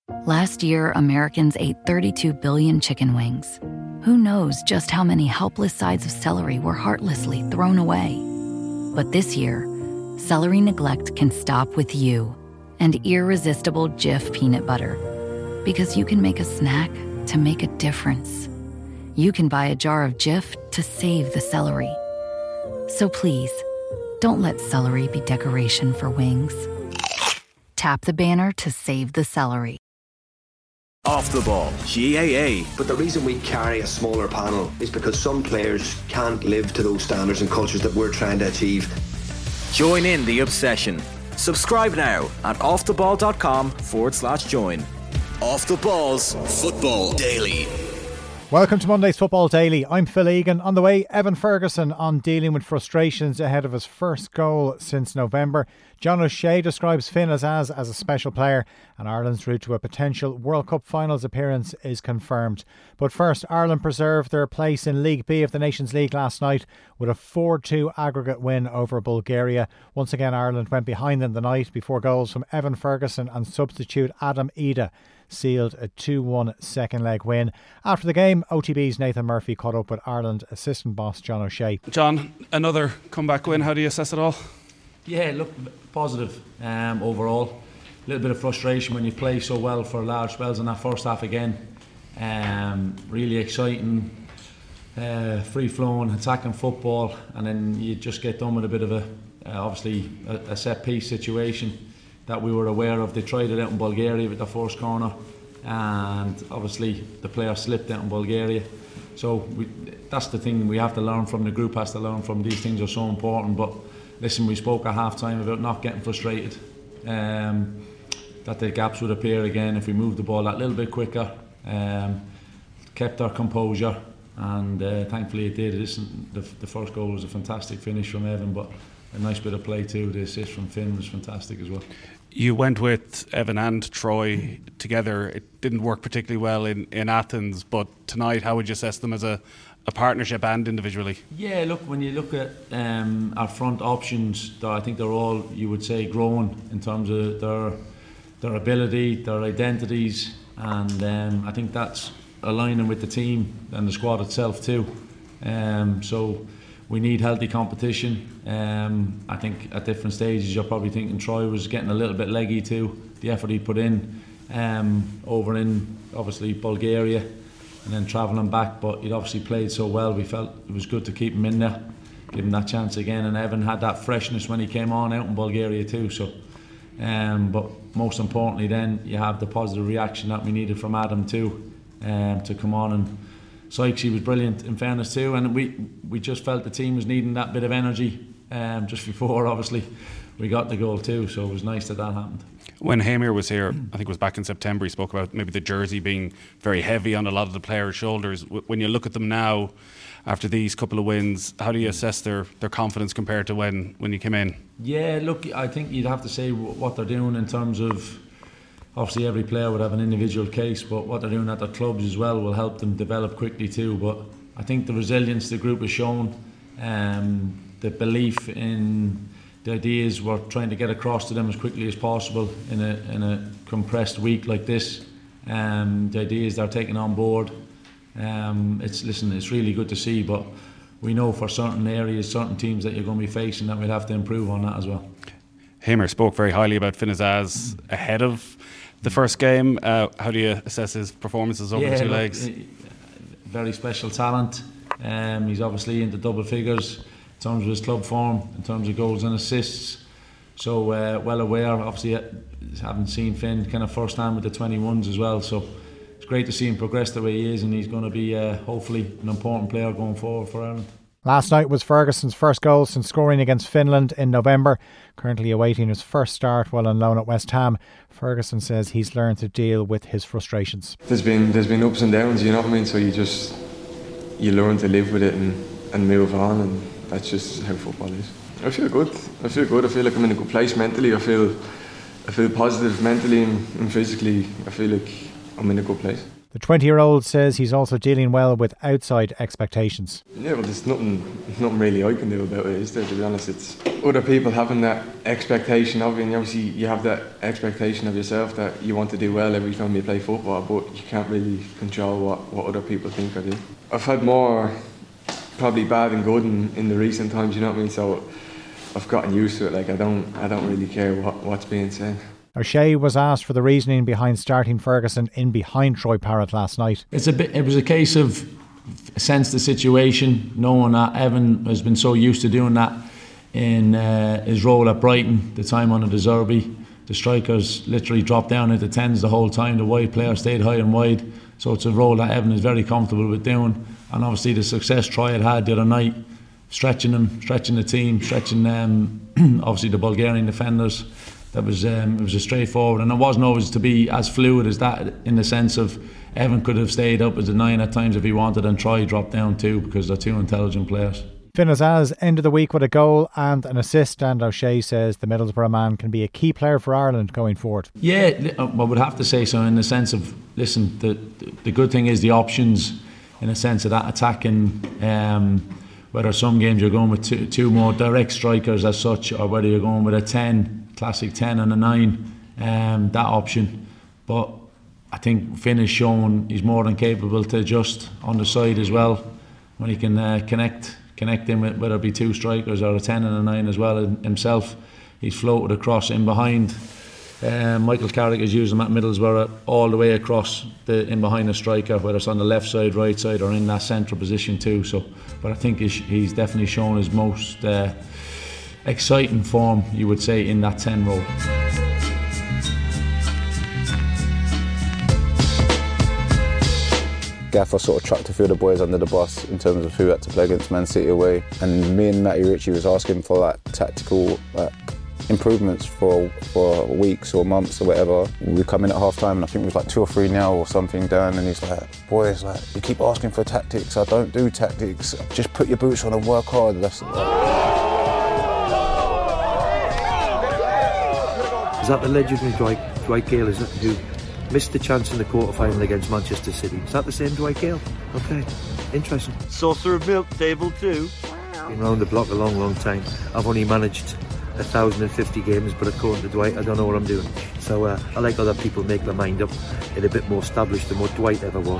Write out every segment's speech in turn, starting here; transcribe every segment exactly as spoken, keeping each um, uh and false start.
Last year, Americans ate thirty-two billion chicken wings. Who knows just how many helpless sides of celery were heartlessly thrown away? But this year, celery neglect can stop with you and irresistible Jif peanut butter. Because you can make a snack to make a difference. You can buy a jar of Jif to save the celery. So please, don't let celery be decoration for wings. Tap the banner to save the celery. Off the Ball, G A A. But the reason we carry a smaller panel is because some players can't live to those standards and cultures that we're trying to achieve. Join in the obsession. Subscribe now at offtheball.com forward slash join. Off the Ball's Football Daily. Welcome to Monday's Football Daily. I'm Phil Egan. On the way, Evan Ferguson on dealing with frustrations ahead of his first goal since November. John O'Shea describes Finn Azaz as a special player, and Ireland's route to a potential World Cup finals appearance is confirmed. But first, Ireland preserved their place in League B of the Nations League last night with a four two aggregate win over Bulgaria. Once again, Ireland went behind in the night before goals from Evan Ferguson and substitute Adam Ida sealed a two one second leg win. After the game, O T B's Nathan Murphy caught up with Ireland assistant boss John O'Shea. John, another comeback win. How do you assess it all? Yeah, look, positive um, overall. A little bit of frustration when you play so well for large spells in that first half again. Um, really exciting, uh, free-flowing, attacking football, and then you just get done with a bit of a, uh, obviously, a, a set-piece situation that we were aware of. They tried it out in Bulgaria with the first corner, and obviously the player slipped out in Bulgaria. So we, that's the thing we have to learn from. The group has to learn from. These things are so important. But listen, we spoke at half time about not getting frustrated, um, that the gaps would appear again if we moved the ball that little bit quicker, um, kept our composure, and uh, thankfully it did. Listen, the, the first goal was a fantastic finish from Evan, but a nice bit of play too. The assist from Finn was fantastic as well. You went with Evan and Troy together. It didn't work particularly well in, in Athens, but tonight, how would you assess them as a, a partnership and individually? Yeah, look, when you look at um, our front options, I think they're all, you would say, growing in terms of their their ability, their identities, and um, I think that's aligning with the team and the squad itself too. Um, so we need healthy competition. Um, I think at different stages you're probably thinking Troy was getting a little bit leggy too. The effort he put in um, over in obviously Bulgaria and then travelling back, but he'd obviously played so well. We felt it was good to keep him in there, give him that chance again. And Evan had that freshness when he came on out in Bulgaria too. So, um, but most importantly, then you have the positive reaction that we needed from Adam too, um, to come on and. Sykes, he was brilliant in fairness too, and we we just felt the team was needing that bit of energy um, just before obviously we got the goal too, so it was nice that that happened. When Hamir was here, I think it was back in September, he spoke about maybe the jersey being very heavy on a lot of the players' shoulders. When you look at them now after these couple of wins, how do you assess their, their confidence compared to when, when you came in? Yeah, look, I think you'd have to say what they're doing in terms of, obviously every player would have an individual case, but what they're doing at their clubs as well will help them develop quickly too. But I think the resilience the group has shown, um, the belief in the ideas we're trying to get across to them as quickly as possible in a in a compressed week like this, um, the ideas they're taking on board, um, it's listen, it's really good to see, but we know for certain areas, certain teams that you're going to be facing that we'll have to improve on that as well. Hamer spoke very highly about Finn Azaz ahead of the first game. Uh, how do you assess his performances over yeah, the two look, legs? Very special talent. Um, he's obviously into double figures in terms of his club form, in terms of goals and assists. So uh, well aware. Obviously, having seen Finn kind of first hand with the twenty-ones as well. So it's great to see him progress the way he is, and he's going to be uh, hopefully an important player going forward for Ireland. Last night was Ferguson's first goal since scoring against Finland in November. Currently awaiting his first start while on loan at West Ham. Ferguson says he's learned to deal with his frustrations. There's been there's been ups and downs, you know what I mean? So you just you learn to live with it and, and move on, and that's just how football is. I feel good. I feel good. I feel like I'm in a good place mentally. I feel I feel positive mentally and, and physically. I feel like I'm in a good place. The twenty-year-old says he's also dealing well with outside expectations. Yeah, well, there's nothing, nothing really I can do about it, is there, to be honest? It's other people having that expectation of you, and obviously you have that expectation of yourself that you want to do well every time you play football, but you can't really control what, what other people think of you. I've had more probably bad and good in, in the recent times, you know what I mean? So I've gotten used to it. Like I don't, I don't really care what, what's being said. O'Shea was asked for the reasoning behind starting Ferguson in behind Troy Parrott last night. It's a bit. It was a case of sense the situation, knowing that Evan has been so used to doing that in uh, his role at Brighton, the time under De Zerbi. The strikers literally dropped down into tens the whole time. The wide player stayed high and wide. So it's a role that Evan is very comfortable with doing. And obviously the success Troy had had the other night, stretching them, stretching the team, stretching um, obviously the Bulgarian defenders. That was um, it was a straightforward, and it wasn't always to be as fluid as that, in the sense of Evan could have stayed up as a nine at times if he wanted, and Troy dropped down too, because they're two intelligent players. Finn Azaz ended the week with a goal and an assist, and O'Shea says the Middlesbrough man can be a key player for Ireland going forward. Yeah, I would have to say so, in the sense of, listen, the the good thing is the options, in a sense of that attacking, um, whether some games you're going with two, two more direct strikers as such, or whether you're going with a ten, classic ten and a nine, um, that option. But I think Finn has shown he's more than capable to adjust on the side as well, when he can uh, connect connect in with whether it be two strikers or a ten and a nine as well himself. He's floated across in behind. Uh, Michael Carrick has used him at Middlesbrough all the way across the in behind the striker, whether it's on the left side, right side, or in that central position too. So, but I think he's, he's definitely shown his most uh, exciting form, you would say, in that ten role. Gaffer sort of chucked a few of the boys under the bus in terms of who had to play against Man City away, and me and Matty Ritchie was asking for like tactical like, improvements for for weeks or months or whatever. We come in at half time and I think it was like two or three nil or something down, and he's like, boys, like, you keep asking for tactics, I don't do tactics, just put your boots on and work hard. That's like, is that the legendary Dwight, Dwight Gale, is it, who missed the chance in the quarter-final against Manchester City? Is that the same Dwight Gale? Okay, interesting. Saucer of milk, table two. Been round the block a long, long time. I've only managed one thousand fifty games, but according to Dwight, I don't know what I'm doing. So uh, I like other people make their mind up and a bit more established than what Dwight ever was.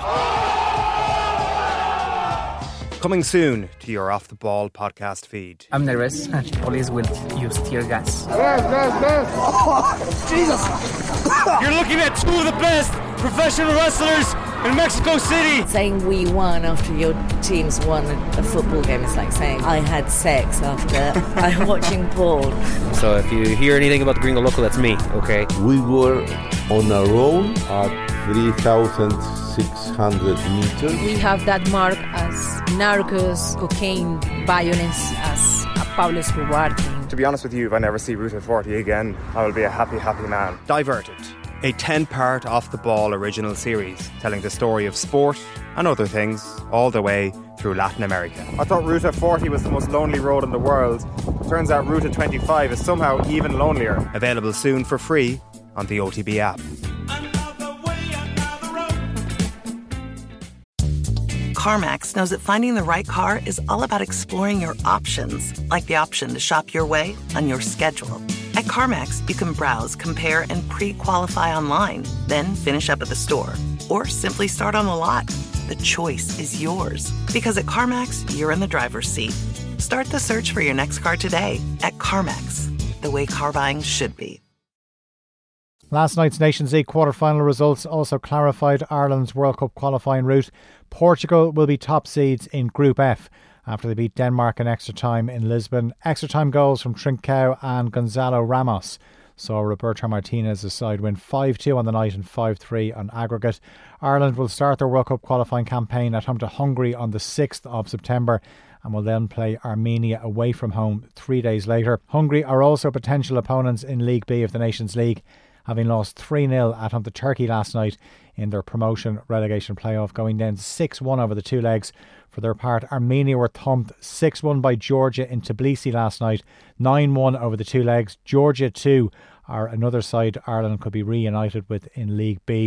Coming soon to your Off the Ball podcast feed. I'm nervous and police will use tear gas. Yes, yes, yes. Oh, Jesus. You're looking at two of the best professional wrestlers in Mexico City. Saying we won after your team's won a football game is like saying I had sex after I'm watching Paul. So if you hear anything about the Gringo Local, that's me, okay? We were on our own at three thousand six hundred meters. We have that mark as narcos, cocaine, violence as a Pablo Escobar thing. To be honest with you, if I never see Route forty again, I will be a happy, happy man. Diverted, a ten-part Off the Ball original series telling the story of sport and other things all the way through Latin America. I thought Route forty was the most lonely road in the world. Turns out Route twenty-five is somehow even lonelier. Available soon for free on the O T B app. CarMax knows that finding the right car is all about exploring your options, like the option to shop your way on your schedule. At CarMax, you can browse, compare, and pre-qualify online, then finish up at the store, or simply start on the lot. The choice is yours. Because at CarMax, you're in the driver's seat. Start the search for your next car today at CarMax, the way car buying should be. Last night's Nations League quarter-final results also clarified Ireland's World Cup qualifying route. Portugal will be top seeds in Group F after they beat Denmark in extra time in Lisbon. Extra time goals from Trincao and Gonzalo Ramos saw Roberto Martinez's side win five two on the night and five three on aggregate. Ireland will start their World Cup qualifying campaign at home to Hungary on the sixth of September and will then play Armenia away from home three days later. Hungary are also potential opponents in League B of the Nations League, having lost three nil at home to Turkey last night in their promotion relegation playoff, going down six one over the two legs. For their part, Armenia were thumped six one by Georgia in Tbilisi last night, nine one over the two legs. Georgia too are another side Ireland could be reunited with in League B.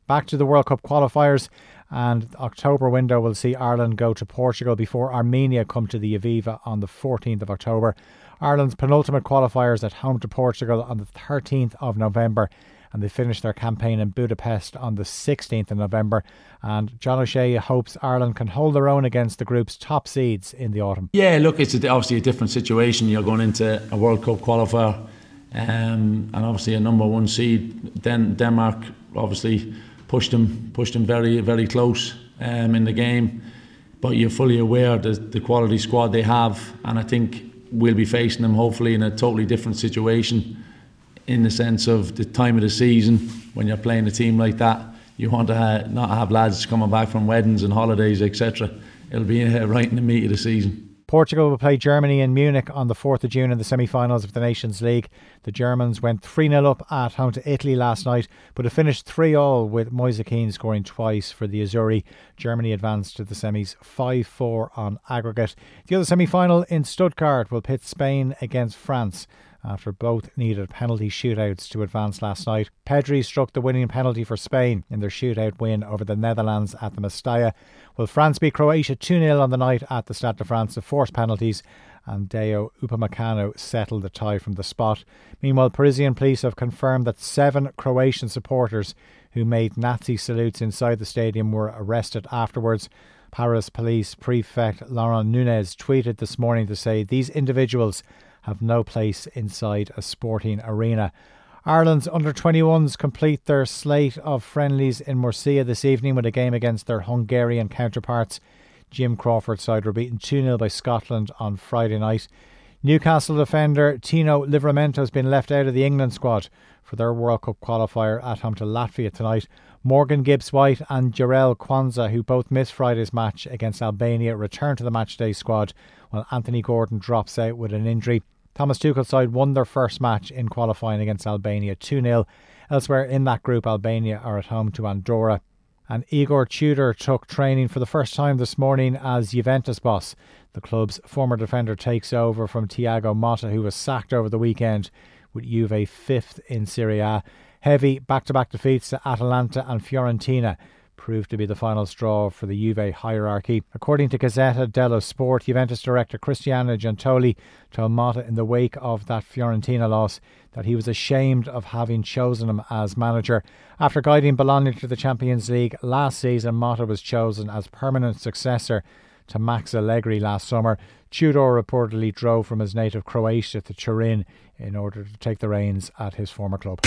Back to the World Cup qualifiers, and the October window will see Ireland go to Portugal before Armenia come to the Aviva on the fourteenth of October. Ireland's penultimate qualifiers at home to Portugal on the thirteenth of November, and they finish their campaign in Budapest on the sixteenth of November. And John O'Shea hopes Ireland can hold their own against the group's top seeds in the autumn. Yeah, look, it's a, obviously a different situation. You're going into a World Cup qualifier, um, and obviously a number one seed. Den- Denmark obviously pushed them, pushed them very, very close um, in the game. But you're fully aware of the, the quality squad they have, and I think we'll be facing them hopefully in a totally different situation, in the sense of the time of the season. When you're playing a team like that, you want to ha- not have lads coming back from weddings and holidays, et cetera. It'll be uh, right in the meat of the season. Portugal will play Germany in Munich on the fourth of June in the semi-finals of the Nations League. The Germans went three nil up at home to Italy last night, but it finished three all with Moise Kean scoring twice for the Azzurri. Germany advanced to the semis five four on aggregate. The other semi-final in Stuttgart will pit Spain against France, after both needed penalty shootouts to advance last night. Pedri struck the winning penalty for Spain in their shootout win over the Netherlands at the Mestalla. Will France beat Croatia two nil on the night at the Stade de France to force penalties, and Deo Upamecano settled the tie from the spot. Meanwhile, Parisian police have confirmed that seven Croatian supporters who made Nazi salutes inside the stadium were arrested afterwards. Paris Police Prefect Laurent Nunez tweeted this morning to say these individuals have no place inside a sporting arena. Ireland's under twenty-ones complete their slate of friendlies in Murcia this evening with a game against their Hungarian counterparts. Jim Crawford's side were beaten two nil by Scotland on Friday night. Newcastle defender Tino Livramento has been left out of the England squad for their World Cup qualifier at home to Latvia tonight. Morgan Gibbs-White and Jarell Kwanzaa, who both missed Friday's match against Albania, return to the matchday squad, while Anthony Gordon drops out with an injury. Thomas Tuchel's side won their first match in qualifying against Albania two nil. Elsewhere in that group, Albania are at home to Andorra. And Igor Tudor took training for the first time this morning as Juventus boss. The club's former defender takes over from Thiago Motta, who was sacked over the weekend, with Juve fifth in Serie A. Heavy back-to-back defeats to Atalanta and Fiorentina proved to be the final straw for the Juve hierarchy. According to Gazzetta dello Sport, Juventus director Cristiano Giuntoli told Motta in the wake of that Fiorentina loss that he was ashamed of having chosen him as manager. After guiding Bologna to the Champions League last season, Motta was chosen as permanent successor to Max Allegri last summer. Tudor reportedly drove from his native Croatia to Turin in order to take the reins at his former club.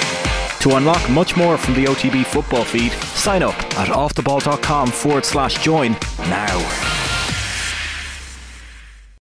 To unlock much more from the O T B football feed, sign up at offtheball.com forward slash join now.